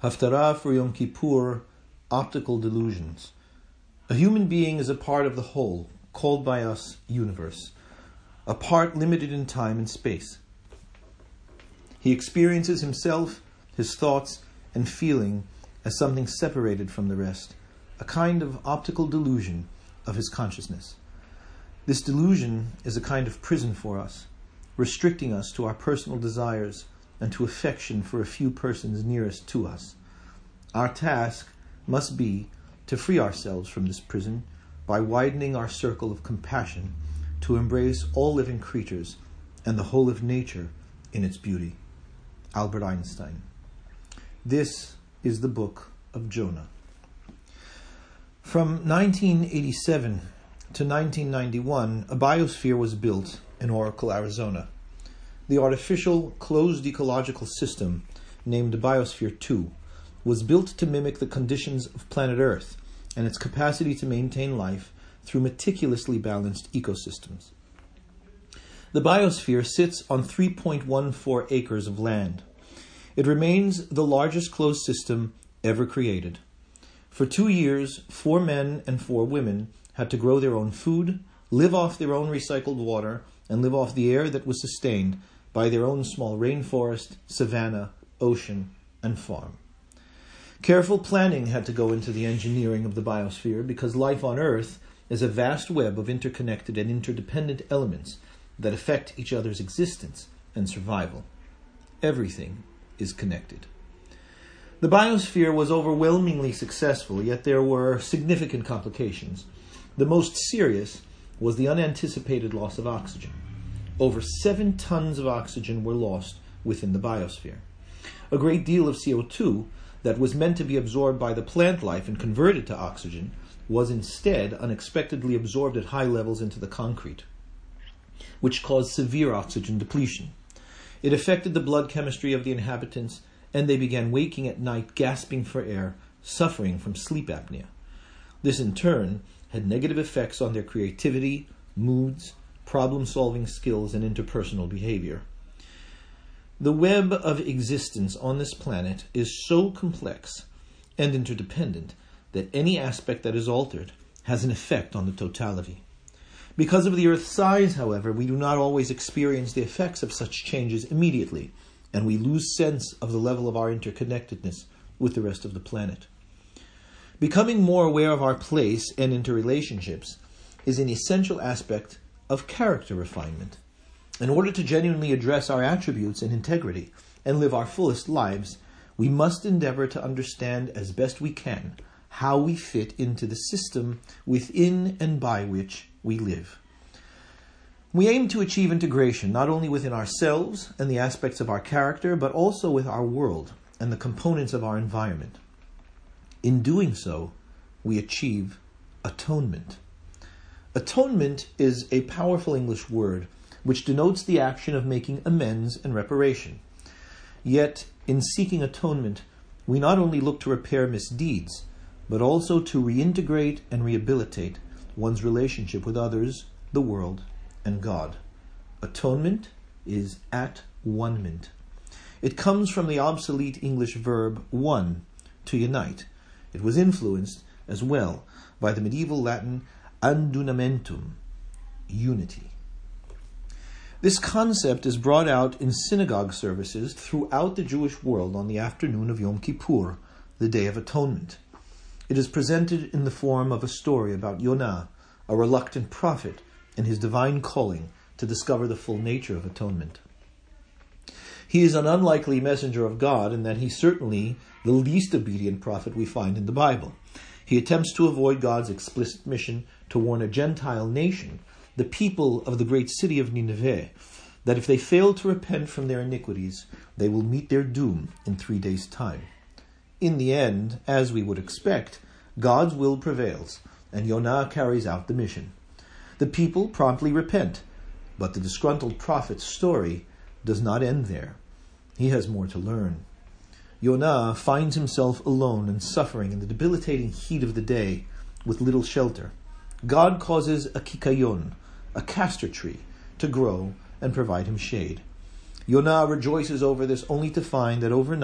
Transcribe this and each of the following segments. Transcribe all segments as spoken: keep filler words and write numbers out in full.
Haftarah for Yom Kippur, optical delusions. A human being is a part of the whole, called by us universe, a part limited in time and space. He experiences himself, his thoughts, and feeling as something separated from the rest, a kind of optical delusion of his consciousness. This delusion is a kind of prison for us, restricting us to our personal desires and to affection for a few persons nearest to us. Our task must be to free ourselves from this prison by widening our circle of compassion to embrace all living creatures and the whole of nature in its beauty. Albert Einstein. This is the book of Jonah. From nineteen eighty-seven to nineteen ninety-one, a biosphere was built in Oracle, Arizona. The artificial closed ecological system, named Biosphere two, was built to mimic the conditions of planet Earth and its capacity to maintain life through meticulously balanced ecosystems. The biosphere sits on three point one four acres of land. It remains the largest closed system ever created. For two years, four men and four women had to grow their own food, live off their own recycled water, and live off the air that was sustained by their own small rainforest, savanna, ocean, and farm. Careful planning had to go into the engineering of the biosphere because life on Earth is a vast web of interconnected and interdependent elements that affect each other's existence and survival. Everything is connected. The biosphere was overwhelmingly successful, yet there were significant complications. The most serious was the unanticipated loss of oxygen. Over seven tons of oxygen were lost within the biosphere. A great deal of C O two that was meant to be absorbed by the plant life and converted to oxygen was instead unexpectedly absorbed at high levels into the concrete, which caused severe oxygen depletion. It affected the blood chemistry of the inhabitants, and they began waking at night gasping for air, suffering from sleep apnea. This in turn had negative effects on their creativity, moods, problem-solving skills, and interpersonal behavior. The web of existence on this planet is so complex and interdependent that any aspect that is altered has an effect on the totality. Because of the Earth's size, however, we do not always experience the effects of such changes immediately, and we lose sense of the level of our interconnectedness with the rest of the planet. Becoming more aware of our place and interrelationships is an essential aspect of character refinement. In order to genuinely address our attributes and integrity and live our fullest lives, we must endeavor to understand as best we can how we fit into the system within and by which we live. We aim to achieve integration not only within ourselves and the aspects of our character, but also with our world and the components of our environment. In doing so, we achieve atonement. Atonement is a powerful English word which denotes the action of making amends and reparation. Yet, in seeking atonement, we not only look to repair misdeeds, but also to reintegrate and rehabilitate one's relationship with others, the world, and God. Atonement is at-one-ment. It comes from the obsolete English verb one, to unite. It was influenced as well by the medieval Latin adunamentum, unity. This concept is brought out in synagogue services throughout the Jewish world on the afternoon of Yom Kippur, the Day of Atonement. It is presented in the form of a story about Yonah, a reluctant prophet, and his divine calling to discover the full nature of atonement. He is an unlikely messenger of God in that he's certainly the least obedient prophet we find in the Bible. He attempts to avoid God's explicit mission to warn a Gentile nation, the people of the great city of Nineveh, that if they fail to repent from their iniquities, they will meet their doom in three days' time. In the end, as we would expect, God's will prevails, and Yonah carries out the mission. The people promptly repent, but the disgruntled prophet's story does not end there. He has more to learn. Yonah finds himself alone and suffering in the debilitating heat of the day with little shelter. God causes a kikayon, a castor tree, to grow and provide him shade. Yonah rejoices over this only to find that overnight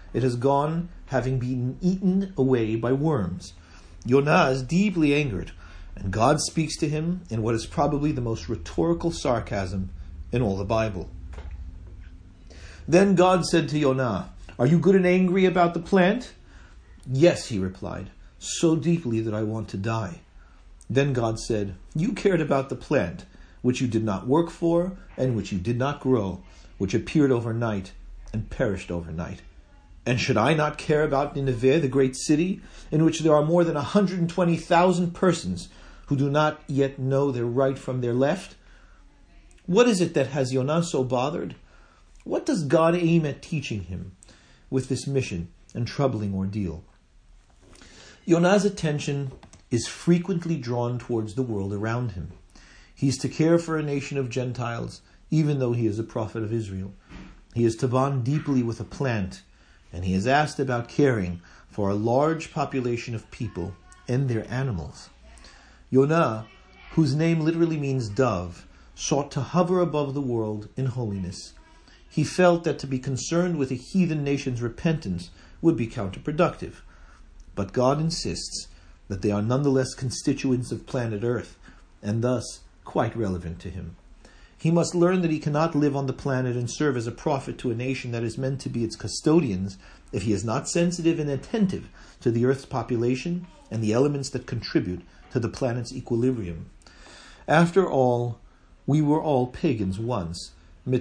It has gone, having been eaten away by worms. Yonah is deeply angered, and God speaks to him in what is probably the most rhetorical sarcasm in all the Bible. Then God said to Yonah, "Are you good and angry about the plant?" "Yes," he replied, "so deeply that I want to die." Then God said, "You cared about the plant, which you did not work for, and which you did not grow, which appeared overnight and perished overnight. And should I not care about Nineveh, the great city, in which there are more than one hundred twenty thousand persons who do not yet know their right from their left?" What is it that has Yonah so bothered? What does God aim at teaching him with this mission and troubling ordeal? Yonah's attention is frequently drawn towards the world around him. He is to care for a nation of Gentiles, even though he is a prophet of Israel. He is to bond deeply with a plant, and he is asked about caring for a large population of people and their animals. Yonah, whose name literally means dove, sought to hover above the world in holiness. He felt that to be concerned with a heathen nation's repentance would be counterproductive. But God insists that they are nonetheless constituents of planet Earth, and thus quite relevant to him. He must learn that he cannot live on the planet and serve as a prophet to a nation that is meant to be its custodians if he is not sensitive and attentive to the Earth's population and the elements that contribute to the planet's equilibrium. After all, we were all pagans once. At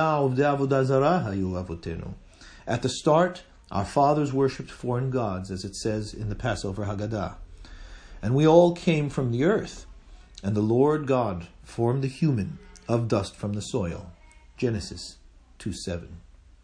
the start, our fathers worshipped foreign gods, as it says in the Passover Haggadah. And we all came from the earth, and the Lord God formed the human of dust from the soil. Genesis two seven.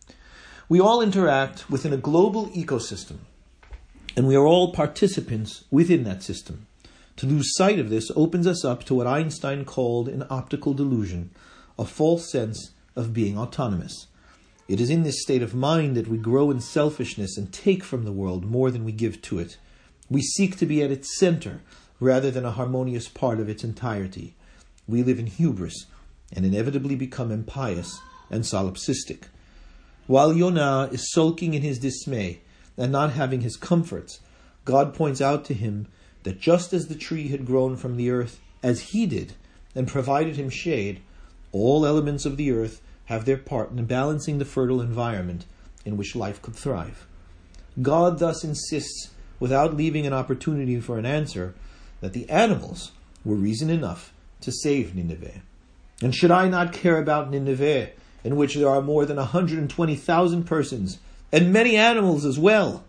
We all interact within a global ecosystem, and we are all participants within that system. To lose sight of this opens us up to what Einstein called an optical delusion, a false sense of being autonomous. It is in this state of mind that we grow in selfishness and take from the world more than we give to it. We seek to be at its center rather than a harmonious part of its entirety. We live in hubris and inevitably become impious and solipsistic. While Yonah is sulking in his dismay and not having his comforts, God points out to him that just as the tree had grown from the earth as he did and provided him shade, all elements of the earth have their part in balancing the fertile environment in which life could thrive. God thus insists, without leaving an opportunity for an answer, that the animals were reason enough to save Nineveh. And should I not care about Nineveh, in which there are more than one hundred twenty thousand persons, and many animals as well?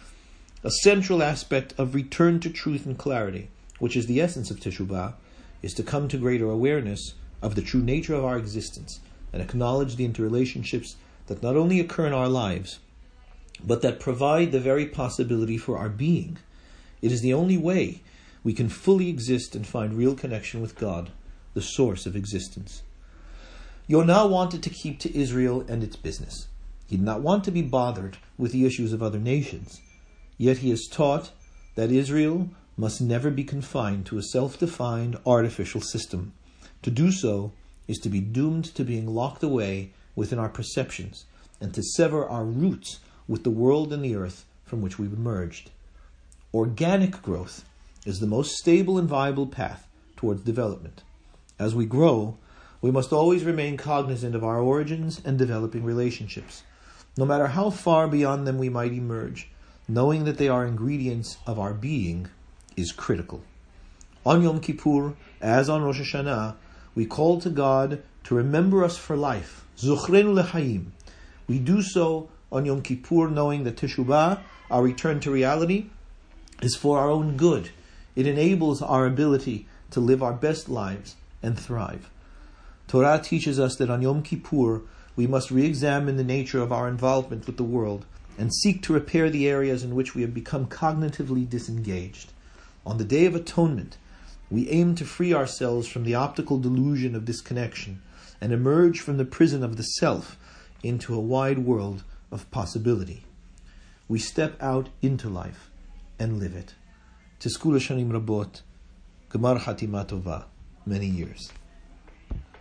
A central aspect of return to truth and clarity, which is the essence of Teshuvah, is to come to greater awareness of the true nature of our existence and acknowledge the interrelationships that not only occur in our lives, but that provide the very possibility for our being. It is the only way we can fully exist and find real connection with God, the source of existence. Yonah wanted to keep to Israel and its business. He did not want to be bothered with the issues of other nations. Yet he is taught that Israel must never be confined to a self-defined artificial system. To do so is to be doomed to being locked away within our perceptions and to sever our roots with the world and the earth from which we've emerged. Organic growth is the most stable and viable path towards development. As we grow, we must always remain cognizant of our origins and developing relationships. No matter how far beyond them we might emerge, knowing that they are ingredients of our being is critical. On Yom Kippur, as on Rosh Hashanah, we call to God to remember us for life. Zochrenu lechaim. We do so on Yom Kippur knowing that Teshuvah, our return to reality, is for our own good. It enables our ability to live our best lives and thrive. Torah teaches us that on Yom Kippur we must re-examine the nature of our involvement with the world and seek to repair the areas in which we have become cognitively disengaged. On the Day of Atonement, we aim to free ourselves from the optical delusion of disconnection and emerge from the prison of the self into a wide world of possibility. We step out into life and live it. Tizku l'shanim rabot, Gemar Chatima Tova, many years.